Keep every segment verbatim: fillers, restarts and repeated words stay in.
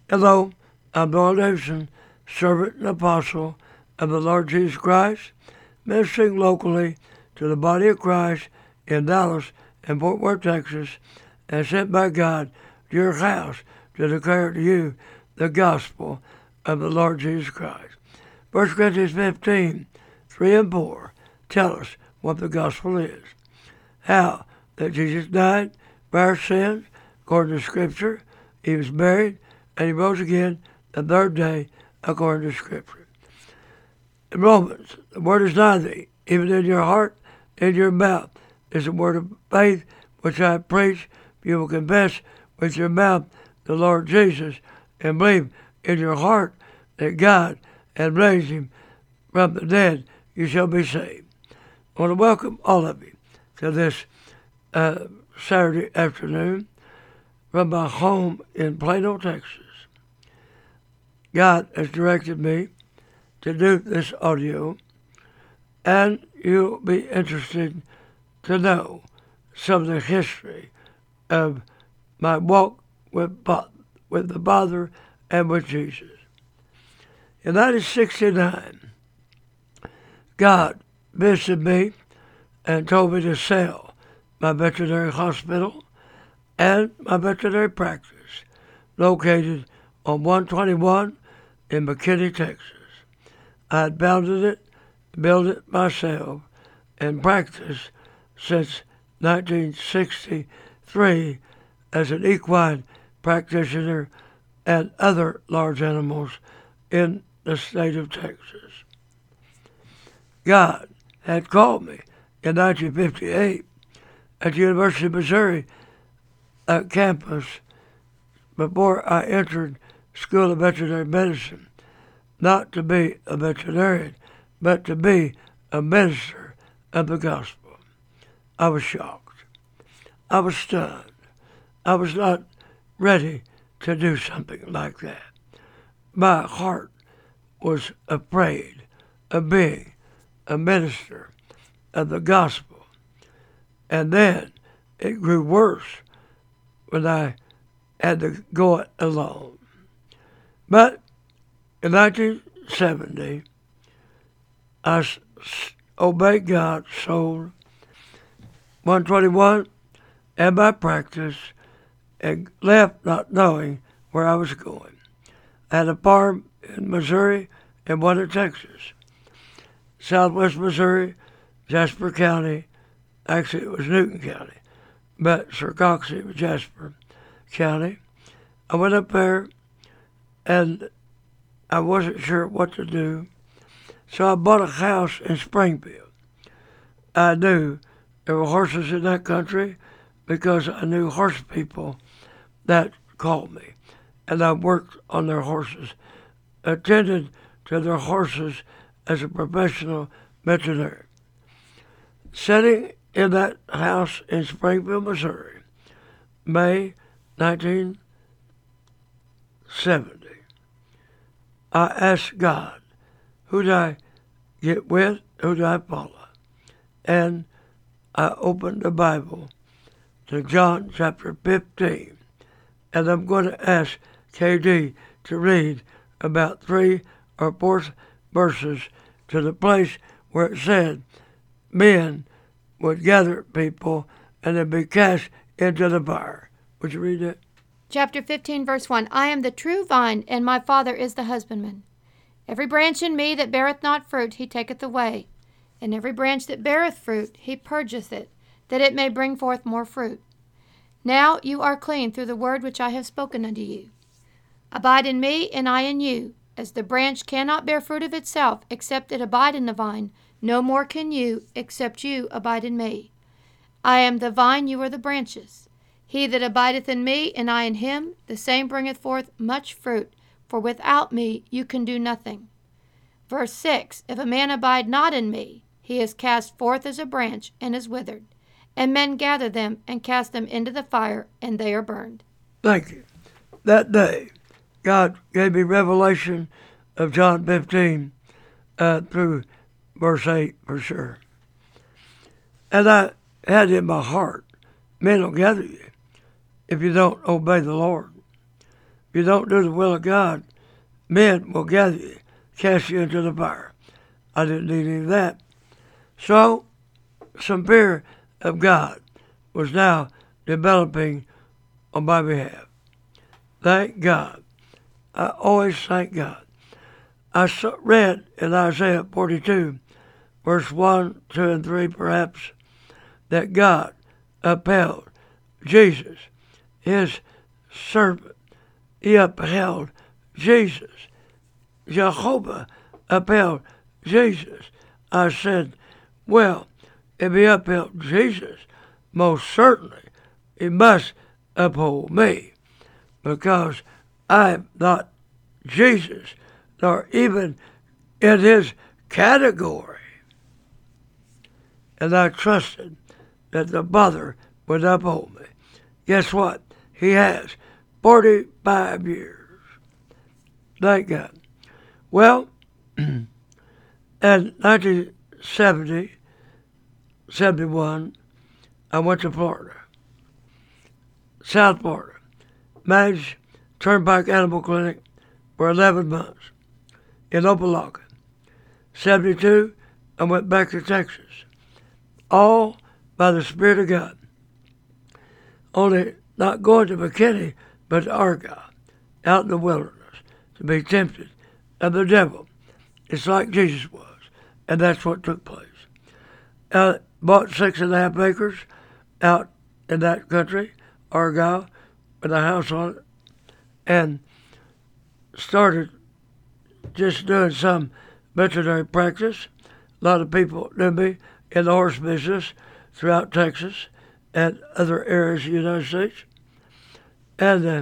Hello, I'm Bill Davidson, servant and apostle of the Lord Jesus Christ, ministering locally to the body of Christ in Dallas and Fort Worth, Texas, and sent by God to your house to declare to you the gospel of the Lord Jesus Christ. First Corinthians fifteen, three and four tell us what the gospel is. How that Jesus died for our sins, according to Scripture. He was buried, and he rose again the third day, according to Scripture. In Romans, the word is nigh thee, even in your heart, in your mouth, is the word of faith which I preach. You will confess with your mouth the Lord Jesus, and believe in your heart that God had raised him from the dead, you shall be saved. I want to welcome all of you to this uh, Saturday afternoon from my home in Plano, Texas. God has directed me to do this audio, and you'll be interested to know some of the history of my walk with, with the Father and with Jesus. In nineteen sixty-nine, God visited me and told me to sell my veterinary hospital and my veterinary practice located on one twenty-one in McKinney, Texas. I had founded it, built it myself, and practiced since nineteen sixty-three as an equine practitioner and other large animals in the state of Texas. God had called me in nineteen fifty-eight at the University of Missouri uh, campus before I entered School of Veterinary Medicine, not to be a veterinarian, but to be a minister of the gospel. I was shocked. I was stunned. I was not ready to do something like that. My heart was afraid of being a minister of the gospel. And then it grew worse when I had to go it alone. But in nineteen seventy, I s- obeyed God, sold one twenty-one and my practice, and left not knowing where I was going. I had a farm in Missouri and one in Texas. Southwest Missouri, Jasper County, actually it was Newton County, but Circoxie was Jasper County. I went up there and I wasn't sure what to do, so I bought a house in Springfield. I knew there were horses in that country because I knew horse people that called me, and I worked on their horses, attended to their horses as a professional veterinarian. Sitting in that house in Springfield, Missouri, May nineteen seventy, I asked God, who do I get with, who do I follow? And I opened the Bible to John chapter fifteen, and I'm going to ask K D to read about three or four verses to the place where it said men would gather people and they'd be cast into the fire. Would you read it? Chapter fifteen, verse one. I am the true vine, and my Father is the husbandman. Every branch in me that beareth not fruit, he taketh away. And every branch that beareth fruit, he purgeth it, that it may bring forth more fruit. Now you are clean through the word which I have spoken unto you. Abide in me, and I in you. As the branch cannot bear fruit of itself, except it abide in the vine, no more can you, except you abide in me. I am the vine, you are the branches. He that abideth in me, and I in him, the same bringeth forth much fruit, for without me you can do nothing. Verse six, if a man abide not in me, he is cast forth as a branch, and is withered. And men gather them, and cast them into the fire, and they are burned. Thank you. That day, God gave me revelation of John fifteen uh, through verse eight for sure. And I had in my heart, men will gather you if you don't obey the Lord. you don't do the will of God, men will gather you, cast you into the fire. I didn't need any of that. So, some fear of God was now developing on my behalf. Thank God. I always thank God. I read in Isaiah forty-two, verse one, two, and three perhaps, that God upheld Jesus, his servant. He upheld Jesus. Jehovah upheld Jesus. I said, well, if he upheld Jesus, most certainly he must uphold me, because I am not Jesus, nor even in his category. And I trusted that the Father would uphold me. Guess what? He has. forty-five years. Thank God. Well, in nineteen seventy, seventy-one, I went to Florida, South Florida, managed Turnpike Animal Clinic for eleven months in Opelika. seventy-two, I went back to Texas, all by the Spirit of God. Only not going to McKinney, but to Argyle, out in the wilderness, to be tempted of the devil. It's like Jesus was, and that's what took place. I bought six and a half acres out in that country, Argyle, with a house on it, and started just doing some veterinary practice. A lot of people knew me in the horse business throughout Texas and other areas of the United States. And uh,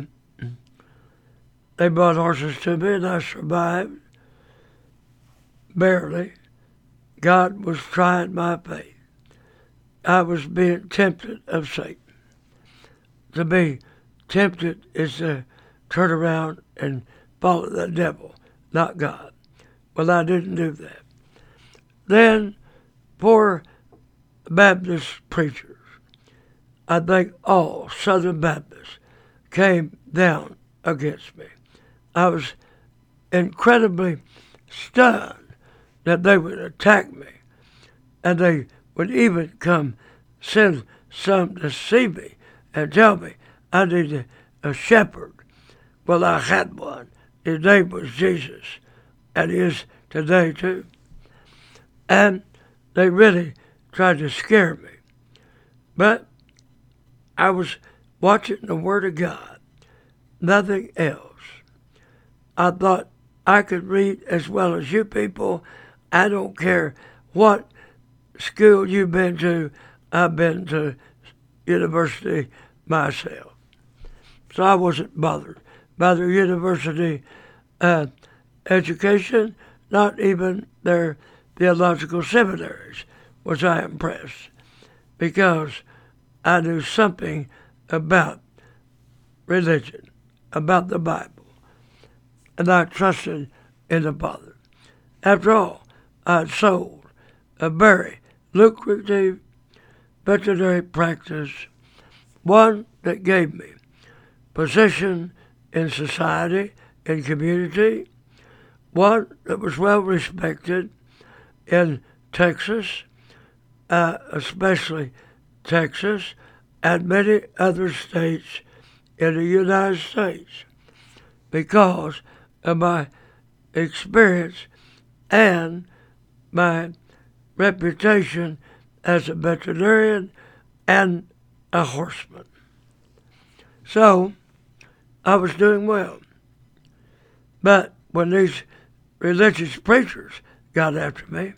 they brought horses to me, and I survived. Barely. God was trying my faith. I was being tempted of Satan. To be tempted is to turn around and follow the devil, not God. Well, I didn't do that. Then, poor Baptist preachers, I think all Southern Baptists, came down against me. I was incredibly stunned that they would attack me, and they would even come send some to see me and tell me I needed a shepherd. Well, I had one. His name was Jesus, and he is today too. And they really tried to scare me. But I was watching the Word of God, nothing else. I thought I could read as well as you people. I don't care what school you've been to. I've been to university myself. So I wasn't bothered by their university uh, education, not even their theological seminaries, was I impressed, because I knew something about religion, about the Bible, and I trusted in the Father. After all, I had sold a very lucrative veterinary practice, one that gave me position in society, in community, one that was well respected in Texas, uh, especially Texas, and many other states in the United States, because of my experience and my reputation as a veterinarian and a horseman. So I was doing well. But when these religious preachers got after me,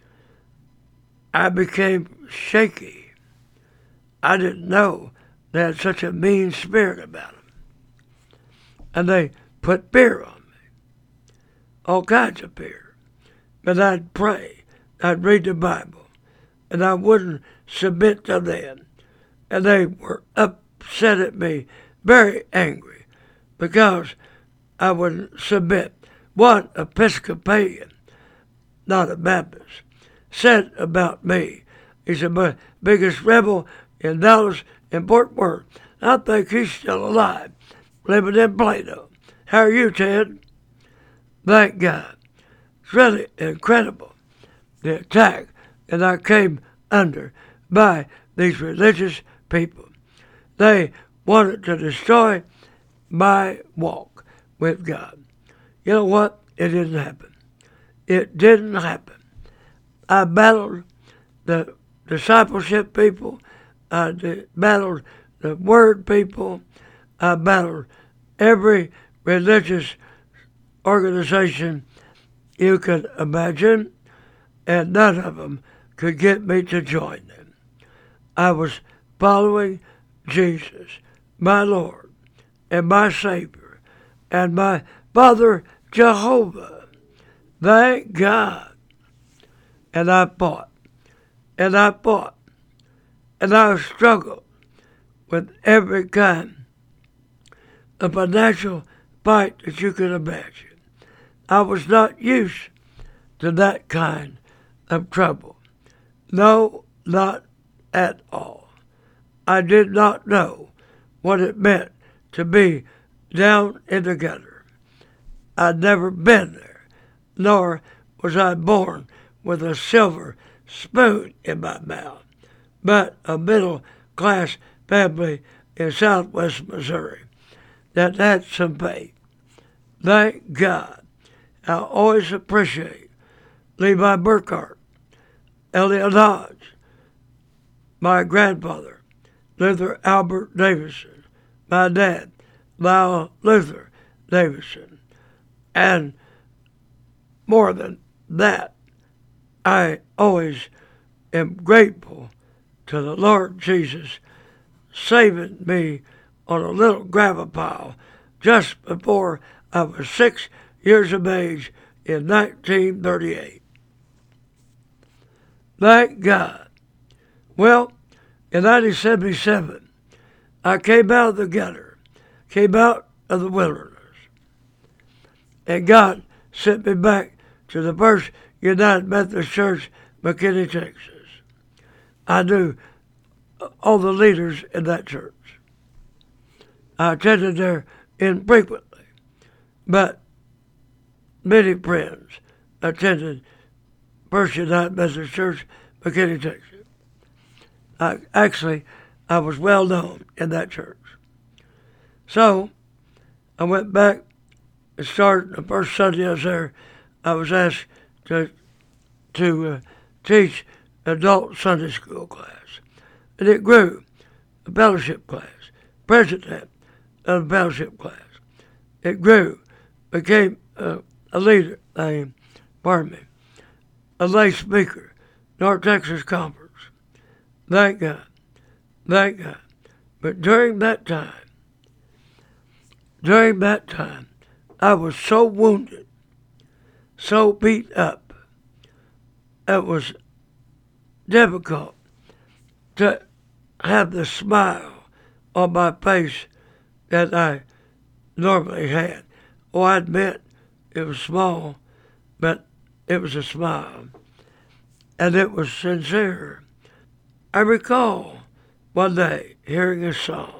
I became shaky. I didn't know they had such a mean spirit about them. And they put fear on me, all kinds of fear. But I'd pray, I'd read the Bible, and I wouldn't submit to them. And they were upset at me, very angry, because I wouldn't submit. One Episcopalian, not a Baptist, said about me, he's the biggest rebel in Dallas and Fort Worth. I think he's still alive, living in Plato. How are you, Ted? Thank God. It's really incredible, the attack that I came under by these religious people. They wanted to destroy my walk with God. You know what? It didn't happen. It didn't happen. I battled the discipleship people. I battled the word people. I battled every religious organization you could imagine, and none of them could get me to join them. I was following Jesus, my Lord, and my Savior, and my Father Jehovah. Thank God. And I fought, and I fought, and I struggled with every kind of financial fight that you could imagine. I was not used to that kind of trouble. No, not at all. I did not know what it meant to be down in the gutter. I'd never been there, nor was I born with a silver spoon in my mouth, but a middle-class family in southwest Missouri that had some faith. Thank God. I always appreciate Levi Burkhart, Elliot Dodge, my grandfather, Luther Albert Davidson, my dad, Lyle Luther Davidson, and more than that, I always am grateful to the Lord Jesus saving me on a little gravel pile just before I was six years of age in nineteen thirty-eight. Thank God. Well, in nineteen seventy-seven, I came out of the gutter, came out of the wilderness, and God sent me back to the First United Methodist Church, McKinney, Texas. I knew all the leaders in that church. I attended there infrequently, but many friends attended First United Methodist Church, McKinney, Texas. I, actually, I was well known in that church. So, I went back and started the first Sunday I was there. I was asked to to uh, teach adult Sunday school class. And it grew, a fellowship class, president of the fellowship class. It grew, became uh, a leader, a, pardon me, a lay speaker, North Texas Conference. Thank God, thank God. But during that time, during that time, I was so wounded, so beat up, it was difficult to have the smile on my face that I normally had. Oh, I admit it was small, but it was a smile, and it was sincere. I recall one day hearing a song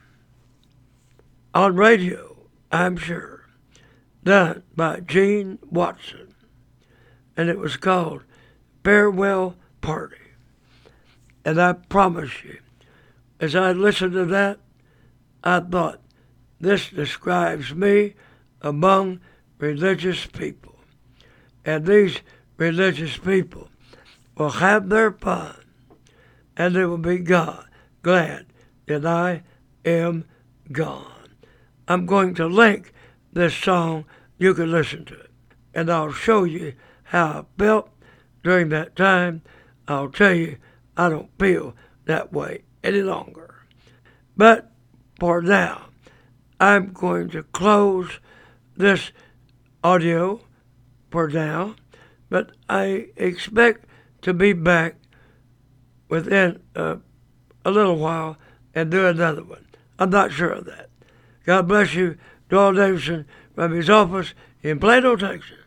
on radio, I'm sure, done by Gene Watson, and it was called Farewell Party. And I promise you, as I listened to that, I thought, this describes me among religious people. And these religious people will have their fun, and they will be God, glad that I am gone. I'm going to link this song. You can listen to it. And I'll show you how I felt during that time. I'll tell you, I don't feel that way any longer. But for now, I'm going to close this audio for now, but I expect to be back within uh, a little while and do another one. I'm not sure of that. God bless you. Doyle Davidson from his office in Plano, Texas.